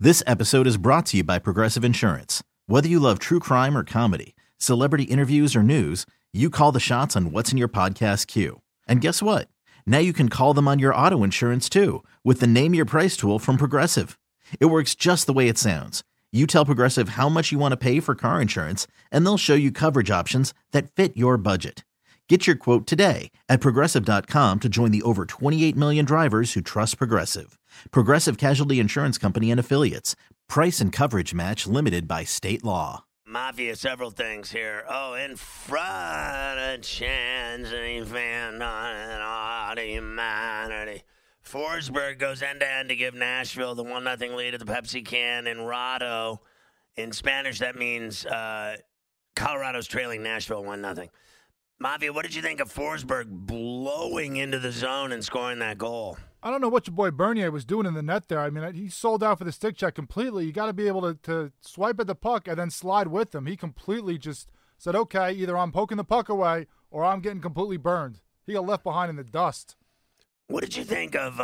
This episode is brought to you by Progressive Insurance. Whether you love true crime or comedy, celebrity interviews or news, you call the shots on what's in your podcast queue. And guess what? Now you can call them on your auto insurance too with the Name Your Price tool from Progressive. It works just the way it sounds. You tell Progressive how much you want to pay for car insurance, and they'll show you coverage options that fit your budget. Get your quote today at Progressive.com to join the over 28 million drivers who trust Progressive. Progressive Casualty Insurance Company and Affiliates. Price and coverage match limited by state law. Mafia, several things here. Oh, in front of chance, and fan on humanity. Forsberg goes end-to-end to give Nashville the 1-0 lead at the Pepsi Can in Rado. In Spanish, that means Colorado's trailing Nashville 1-0. Mafia, what did you think of Forsberg blowing into the zone and scoring that goal? I don't know what your boy Bernier was doing in the net there. I mean, he sold out for the stick check completely. You got to be able to swipe at the puck and then slide with him. He completely just said, okay, either I'm poking the puck away or I'm getting completely burned. He got left behind in the dust. What did you think of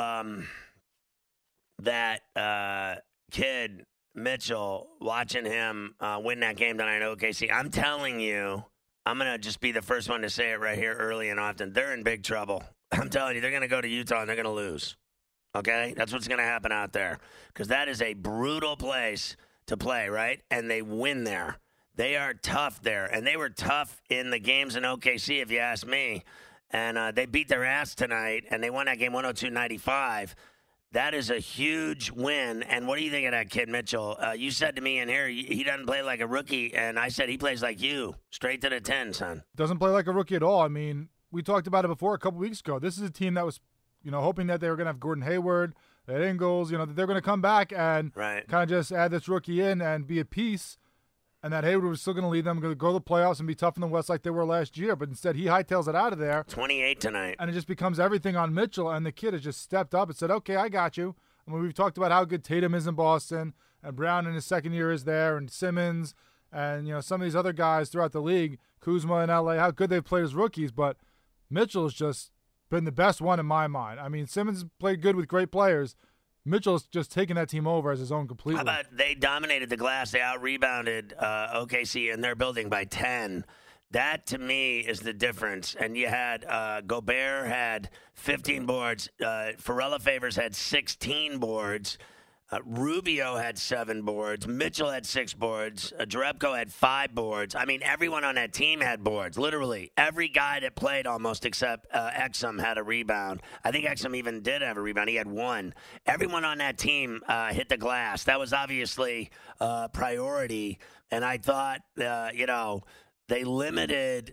that kid, Mitchell, watching him win that game tonight at OKC? I'm telling you, I'm going to just be the first one to say it right here early and often. They're in big trouble. I'm telling you, they're going to go to Utah and they're going to lose. Okay? That's what's going to happen out there. Because that is a brutal place to play, right? And they win there. They are tough there. And they were tough in the games in OKC, if you ask me. And they beat their ass tonight, and they won that game 102-95. That is a huge win. And what do you think of that kid, Mitchell? You said to me in here, he doesn't play like a rookie, and I said he plays like you, straight to the 10, son. Doesn't play like a rookie at all. I mean, we talked about it before a couple weeks ago. This is a team that was, hoping that they were going to have Gordon Hayward, that Ingles, that they're going to come back and kind of just add this rookie in and be at peace. And that Hayward was still going to lead them, going to go to the playoffs and be tough in the West like they were last year. But instead, he hightails it out of there. 28 tonight. And it just becomes everything on Mitchell. And the kid has just stepped up and said, okay, I got you. I mean, we've talked about how good Tatum is in Boston. And Brown in his second year is there. And Simmons. And, some of these other guys throughout the league. Kuzma in L.A., how good they've played as rookies. But Mitchell has just been the best one in my mind. I mean, Simmons played good with great players. Mitchell's just taking that team over as his own completely. How about they dominated the glass? They out-rebounded OKC in their building by 10. That, to me, is the difference. And you had Gobert had 15 boards. Pharrell Favors had 16 boards. Rubio had 7 boards. Mitchell had 6 boards. Jerebko had 5 boards. I mean, everyone on that team had boards, literally. Every guy that played almost except Exum had a rebound. I think Exum even did have a rebound. He had 1. Everyone on that team hit the glass. That was obviously priority. And I thought, they limited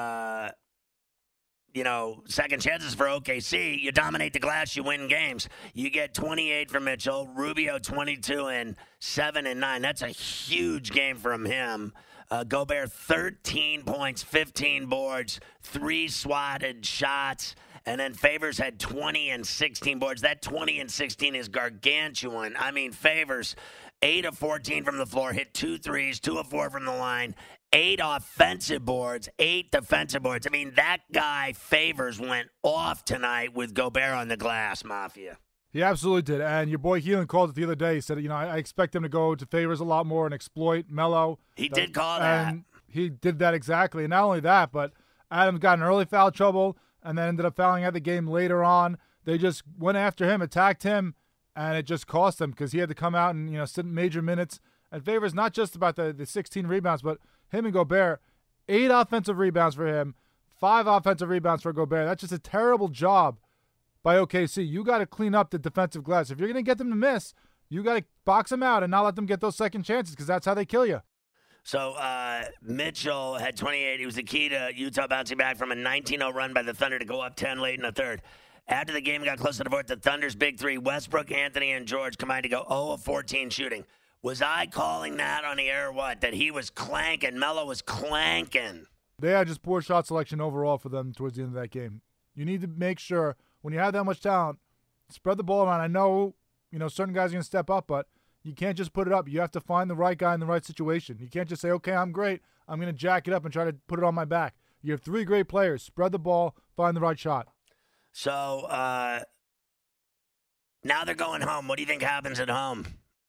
second chances for OKC. You dominate the glass, you win games. You get 28 from Mitchell, Rubio 22 and 7 and 9. That's a huge game from him. Gobert 13 points, 15 boards, 3 swatted shots. And then Favors had 20 and 16 boards. That 20 and 16 is gargantuan. I mean, Favors, 8 of 14 from the floor, hit 2 threes, 2 of 4 from the line. 8 offensive boards, 8 defensive boards. I mean, that guy, Favors, went off tonight with Gobert on the glass, Mafia. He absolutely did. And your boy Heelan called it the other day. He said, I expect him to go to Favors a lot more and exploit Melo. He did call that. And he did that exactly. And not only that, but Adams got in early foul trouble and then ended up fouling out the game later on. They just went after him, attacked him, and it just cost him because he had to come out and, sit in major minutes. And Favors, not just about the 16 rebounds, but him and Gobert, 8 offensive rebounds for him, 5 offensive rebounds for Gobert. That's just a terrible job by OKC. You got to clean up the defensive glass. If you're going to get them to miss, you got to box them out and not let them get those second chances because that's how they kill you. So Mitchell had 28. He was the key to Utah bouncing back from a 19-0 run by the Thunder to go up 10 late in the third. After the game got close to the fourth, the Thunder's big three, Westbrook, Anthony, and George combined to go 0 of 14 shooting. Was I calling that on the air or what? That he was clanking, Melo was clanking. They had just poor shot selection overall for them towards the end of that game. You need to make sure when you have that much talent, spread the ball around. I know, certain guys are going to step up, but you can't just put it up. You have to find the right guy in the right situation. You can't just say, okay, I'm great. I'm going to jack it up and try to put it on my back. You have 3 great players. Spread the ball, find the right shot. So now they're going home. What do you think happens at home?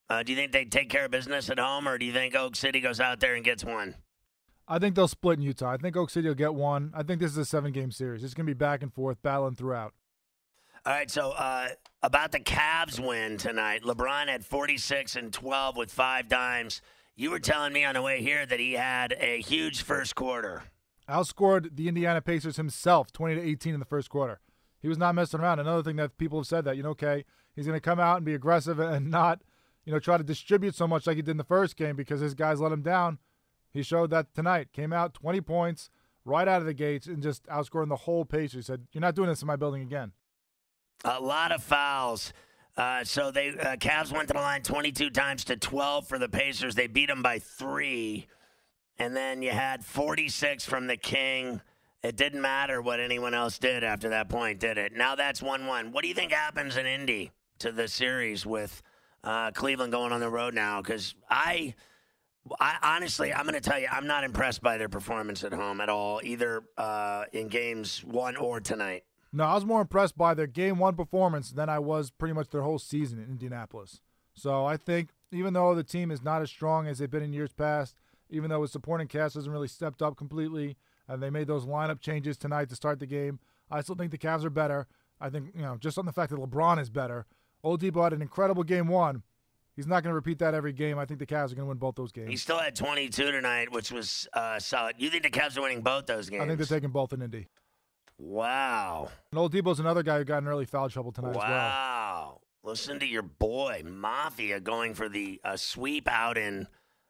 Do you think they take care of business at home, or do you think Oak City goes out there and gets one? I think they'll split in Utah. I think Oak City will get one. I think this is a 7-game series. It's going to be back and forth, battling throughout. All right, so about the Cavs win tonight, LeBron had 46 and 12 with 5 dimes. You were telling me on the way here that he had a huge first quarter. Outscored the Indiana Pacers himself, 20-18 in the first quarter. He was not messing around. Another thing that people have said that, okay, he's going to come out and be aggressive and not, try to distribute so much like he did in the first game because his guys let him down. He showed that tonight. Came out 20 points right out of the gates and just outscoring the whole Pacers. He said, "You're not doing this in my building again." A lot of fouls. So they Cavs went to the line 22 times to 12 for the Pacers. They beat them by 3. And then you had 46 from the King. It didn't matter what anyone else did after that point, did it? Now that's 1-1. What do you think happens in Indy to the series with Cleveland going on the road now? Because I honestly, I'm going to tell you, I'm not impressed by their performance at home at all, either in games 1 or tonight. No, I was more impressed by their Game 1 performance than I was pretty much their whole season in Indianapolis. So I think even though the team is not as strong as they've been in years past, even though his supporting cast hasn't really stepped up completely, and they made those lineup changes tonight to start the game, I still think the Cavs are better. I think, just on the fact that LeBron is better. Oladipo had an incredible Game 1. He's not going to repeat that every game. I think the Cavs are going to win both those games. He still had 22 tonight, which was solid. You think the Cavs are winning both those games? I think they're taking both in Indy. Wow. And Oladipo's another guy who got in early foul trouble tonight as well. Wow. Listen to your boy, Mafia, going for the sweep out in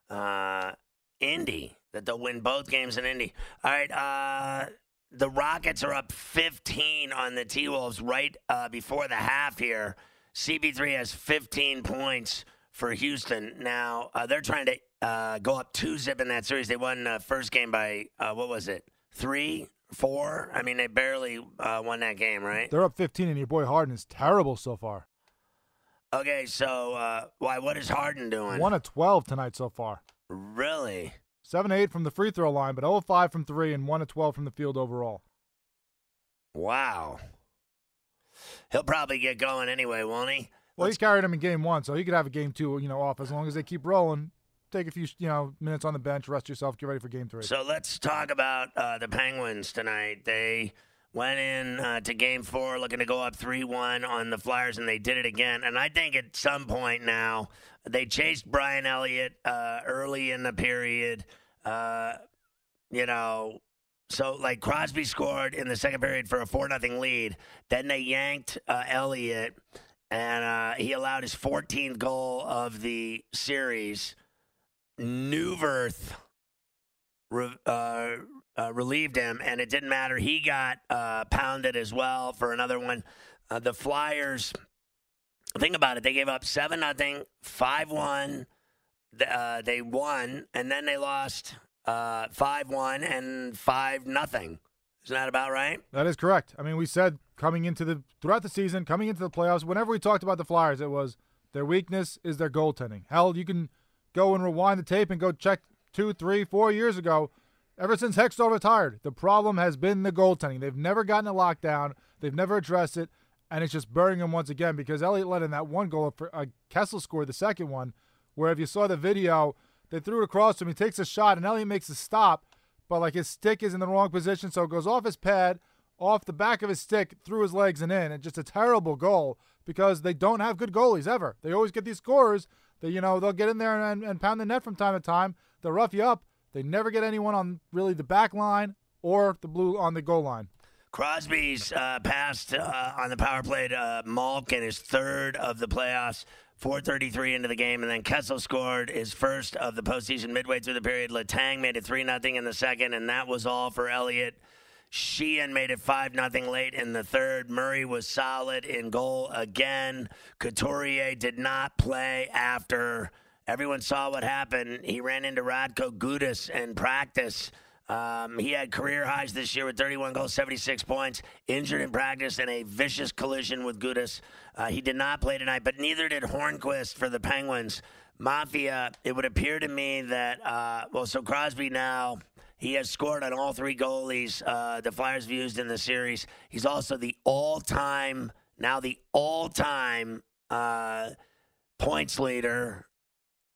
Indy, that they'll win both games in Indy. All right, the Rockets are up 15 on the T-Wolves right before the half here. CP3 has 15 points for Houston. Now, they're trying to go up 2-zip in that series. They won the first game by, 3, 4? I mean, they barely won that game, right? They're up 15, and your boy Harden is terrible so far. Okay, so what is Harden doing? 1 of 12 tonight so far. Really? 7-8 from the free throw line, but 0 of 5 from 3 and 1 of 12 from the field overall. Wow. He'll probably get going anyway, won't he? Well, he carried him in Game 1, so he could have a Game 2, off as long as they keep rolling. Take a few, minutes on the bench, rest yourself, get ready for Game 3. So let's talk about the Penguins tonight. They went in to Game 4 looking to go up 3-1 on the Flyers, and they did it again. And I think at some point now, they chased Brian Elliott early in the period, So, like, Crosby scored in the second period for a 4-0 lead. Then they yanked Elliott, and he allowed his 14th goal of the series. Newverth relieved him, and it didn't matter. He got pounded as well for another one. The Flyers, think about it. They gave up 7-0, 5-1. They won, and then they lost 5-1 and 5-0. Isn't that about right? That is correct. I mean, we said throughout the season, coming into the playoffs, whenever we talked about the Flyers, it was their weakness is their goaltending. Hell, you can go and rewind the tape and go check 2, 3, 4 years ago. Ever since Hextall retired, the problem has been the goaltending. They've never gotten a lockdown. They've never addressed it, and it's just burying them once again because Elliott let in that one goal. Kessel scored the second one, where if you saw the video, they threw it across to him. He takes a shot, and Elliott makes a stop, but like his stick is in the wrong position, so it goes off his pad, off the back of his stick, through his legs and in. And just a terrible goal because they don't have good goalies ever. They always get these scorers that, they'll get in there and pound the net from time to time. They'll rough you up. They never get anyone on really the back line or the blue on the goal line. Crosby's passed on the power play to Malkin, his third of the playoffs. 4:33 into the game, and then Kessel scored his first of the postseason midway through the period. Letang made it 3-0 in the second, and that was all for Elliott. Sheehan made it 5-0 late in the third. Murray was solid in goal again. Couturier did not play after everyone saw what happened. He ran into Radko Gudas in practice. He had career highs this year with 31 goals, 76 points, injured in practice in a vicious collision with Gudas. He did not play tonight, but neither did Hornquist for the Penguins. Mafia, it would appear to me that, so Crosby now, he has scored on all 3 goalies the Flyers have used in the series. He's also the all-time points leader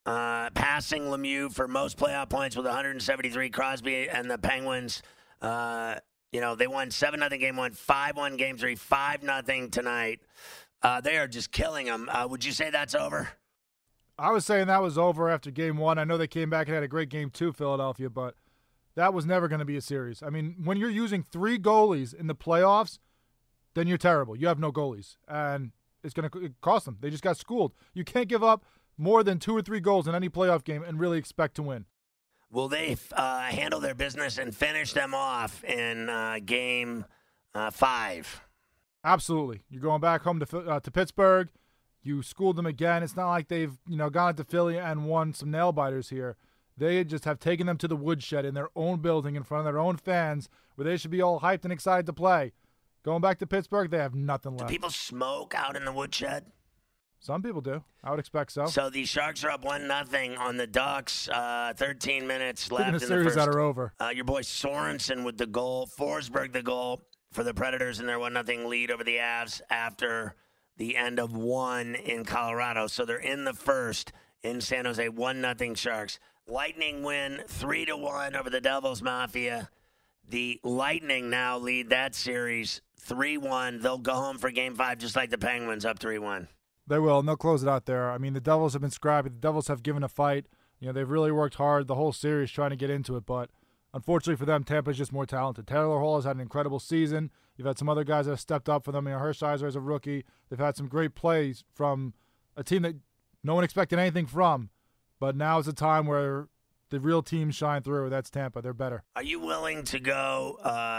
passing Lemieux for most playoff points with 173. Crosby and the Penguins, they won 7-0 game 1, 5-1 game 3, 5-0 tonight. They are just killing them. Would you say that's over? I was saying that was over after game 1. I know they came back and had a great game 2, Philadelphia, but that was never going to be a series. I mean, when you're using 3 goalies in the playoffs, then you're terrible. You have no goalies, and it's going to cost them. They just got schooled. You can't give up more than 2 or 3 goals in any playoff game and really expect to win. Will they handle their business and finish them off in game 5? Absolutely. You're going back home to Pittsburgh. You schooled them again. It's not like they've gone into Philly and won some nail biters here. They just have taken them to the woodshed in their own building in front of their own fans where they should be all hyped and excited to play. Going back to Pittsburgh, they have nothing left. Do people smoke out in the woodshed? Some people do. I would expect so. So the Sharks are up 1-0 on the Ducks. 13 minutes left in the series first. that are over. Your boy Sorensen with the goal. Forsberg the goal for the Predators in their 1-0 lead over the Avs after the end of 1 in Colorado. So they're in the first in San Jose. 1-0 Sharks. Lightning win 3-1 over the Devils Mafia. The Lightning now lead that series 3-1. They'll go home for Game 5 just like the Penguins up 3-1. They will, and they'll close it out there. I mean, the Devils have been scrappy. The Devils have given a fight. They've really worked hard the whole series trying to get into it, but unfortunately for them, Tampa's just more talented. Taylor Hall has had an incredible season. You've had some other guys that have stepped up for them. Hershiser is a rookie. They've had some great plays from a team that no one expected anything from, but now is the time where the real teams shine through. That's Tampa. They're better. Are you willing to go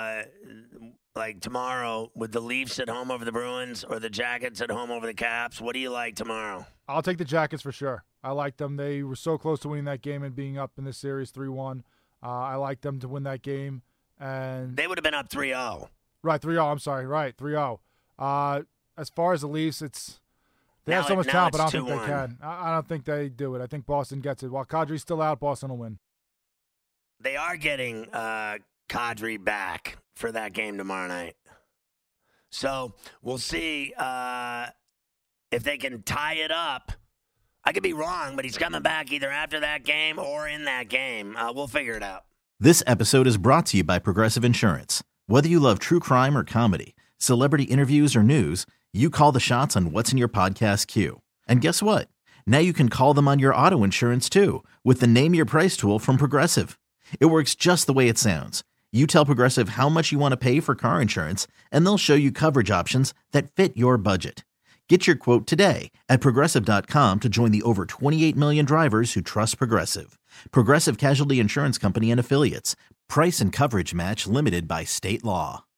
like tomorrow with the Leafs at home over the Bruins or the Jackets at home over the Caps? What do you like tomorrow? I'll take the Jackets for sure. I like them. They were so close to winning that game and being up in this series 3-1. I like them to win that game. And they would have been up 3-0. Right, 3-0. I'm sorry. Right, 3-0. As far as the Leafs, they have so much talent, but I don't think they can. I don't think they do it. I think Boston gets it. While Kadri's still out, Boston will win. They are getting Kadri back for that game tomorrow night. So we'll see if they can tie it up. I could be wrong, but he's coming back either after that game or in that game. We'll figure it out. This episode is brought to you by Progressive Insurance. Whether you love true crime or comedy, celebrity interviews or news, you call the shots on what's in your podcast queue. And guess what? Now you can call them on your auto insurance too with the Name Your Price tool from Progressive. It works just the way it sounds. You tell Progressive how much you want to pay for car insurance, and they'll show you coverage options that fit your budget. Get your quote today at Progressive.com to join the over 28 million drivers who trust Progressive. Progressive Casualty Insurance Company and Affiliates. Price and coverage match limited by state law.